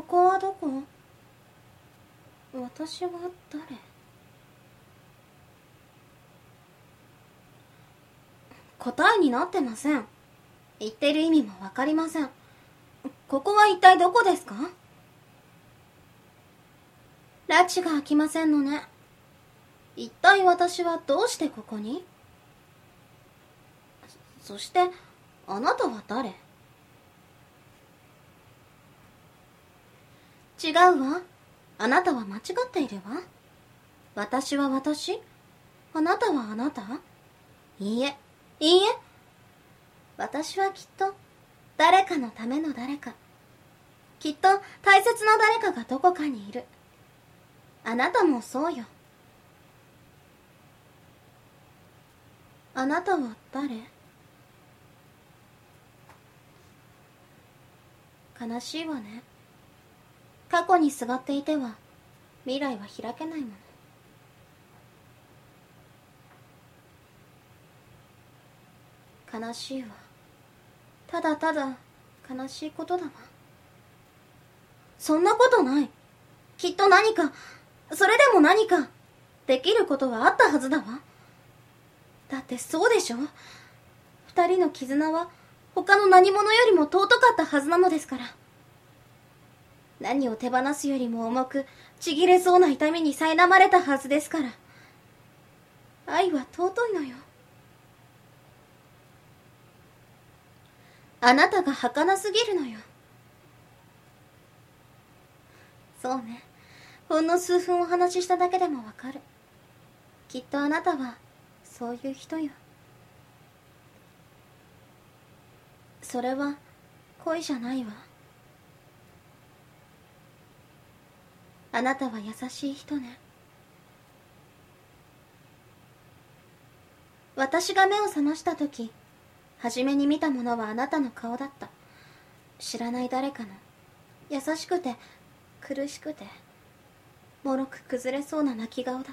こはどこ？私は誰？答えになってません。言ってる意味もわかりません。ここは一体どこですか？拉致が開きませんのね。一体私はどうしてここに？そしてあなたは誰？違うわ。あなたは間違っているわ。私は私、あなたはあなた。いいえ、いいえ。私はきっと誰かのための誰か。きっと大切な誰かがどこかにいる。あなたもそうよ。あなたは誰？悲しいわね。過去にすがっていては未来は開けないもの。悲しいわ。ただただ悲しいことだわ。そんなことない。きっと何か、それでも何かできることはあったはずだわ。だってそうでしょ。二人の絆は他の何者よりも尊かったはずなのですから。何を手放すよりも重くちぎれそうな痛みに苛まれたはずですから。愛は尊いのよ。あなたが儚すぎるのよ。そうね。ほんの数分お話ししただけでもわかる。きっとあなたはそういう人よ。それは恋じゃないわ。あなたは優しい人ね。私が目を覚ましたとき、初めに見たものはあなたの顔だった。知らない誰かの優しくて苦しくてもろく崩れそうな泣き顔だった。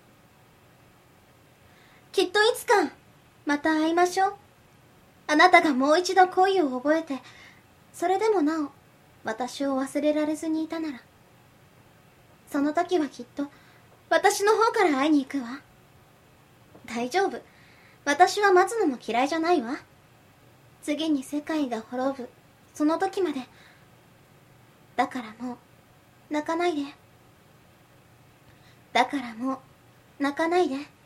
きっといつかまた会いましょう。あなたがもう一度恋を覚えて、それでもなお私を忘れられずにいたなら、その時はきっと私の方から会いに行くわ。大丈夫。私は待つのも嫌いじゃないわ。次に世界が滅ぶその時まで。だからもう泣かないで。だからもう泣かないで。